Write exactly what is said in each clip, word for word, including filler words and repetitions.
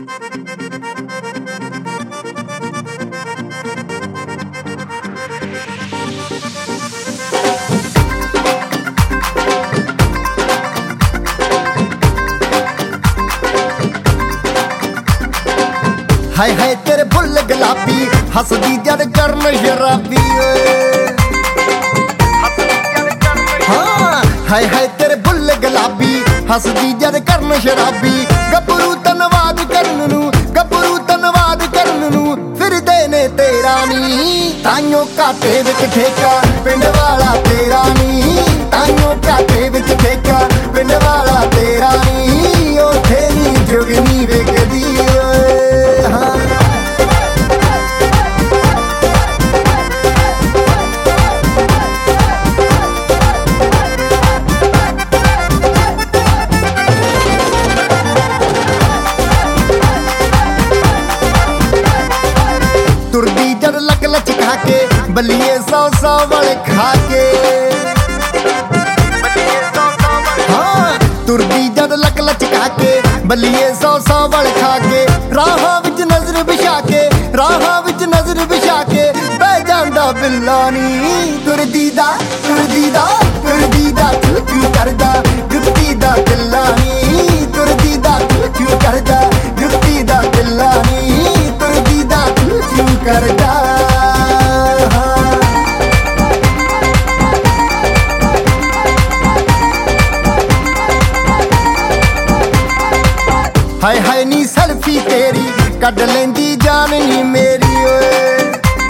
हाय हाय तेरे बुल गुलाबी हसदी जड़ करन शराबी हाँ हाय हाय तेरे बुल गुलाबी हसदी जड़ करन शराबी गबरू धन्नवाद करन नू गबरू धन्नवाद करन नू फिरदे ने तेरा नी ताइयों घाटे विच ठेका पिंड वाला तेरा नी ताइयों घाटे विच ठेका पिंड वाला तेरा नी ओथे नी जुगनी विकदी तुरदी जड़ लक लचका के बलिए सौ सौ वाले खा के हाँ तुरदी जड़ लक लचका के बलिए सौ सौ वाले खा के राहां विच नजर बिछा के राहां विच नजर बिछा के बह जांदा बिल्ला नी तुरदी दा तुरदी दा तुरदी दा चू चू करदा जुत्ती दा दिल्ला नी तुरदी दा चू चू करदा जुत्ती दा दिल्ला नी तुरदी दा चू चू करदा हाय हाय नी सेल्फी तेरी कड लेंदी जान नी मेरी ओए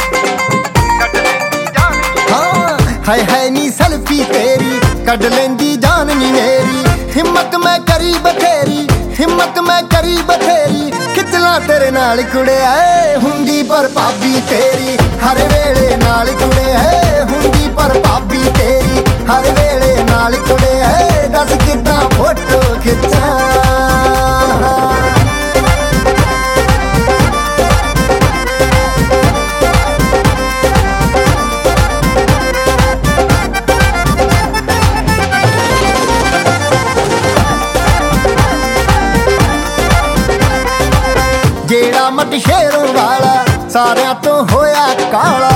हाँ हाय हाय नी सेल्फी तेरी कड लेंदी जान नी मेरी हिम्मत मैं करी बथेरी हिम्मत मैं करी बथेरी खिचला तेरे नाल कुड़े है हुंदी पर भाभी तेरी हर वेले नाल कुड़े है हुंदी पर भाभी तेरी हर वेले नाल कुड़े है दस कितना फोटो खिचा जेड़ा मट शेरों वाला सारियां तो होया काला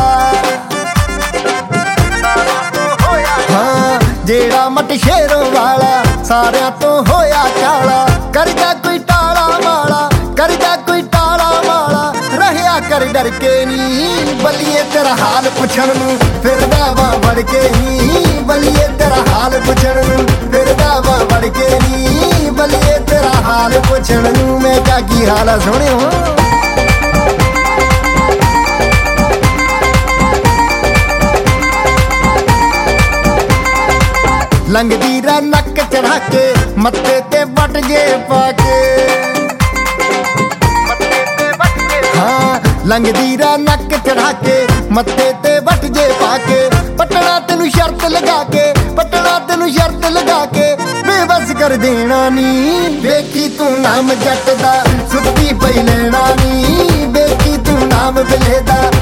हाँ जेड़ा मट शेरों वाला सारियां तो होया काला करदा कोई टाला माला करदा कोई टाला माला रहया कर डर के नी बलिए तेरा हाल पुछण नू फिरदा वा बड़ के नी बलिए तेरा हाल पुछण नू फिरदा वा बड़ के नी बलिए तेरा हाल पुछण नू मैं क्या की हाल है सोहणियो लंघदी रा नक चढ़ा के मत्थे ते वट जे पाके हाँ लंघदी रा नक चढ़ा के मत्थे ते वट जे पाके पटना तेनू शर्त लगा के पटना तेनू शर्त लगा के बेबस कर देना नी वेखी तू नाम जट दा सुत्ती पई लेना नी वेखी तू नाम बिले दा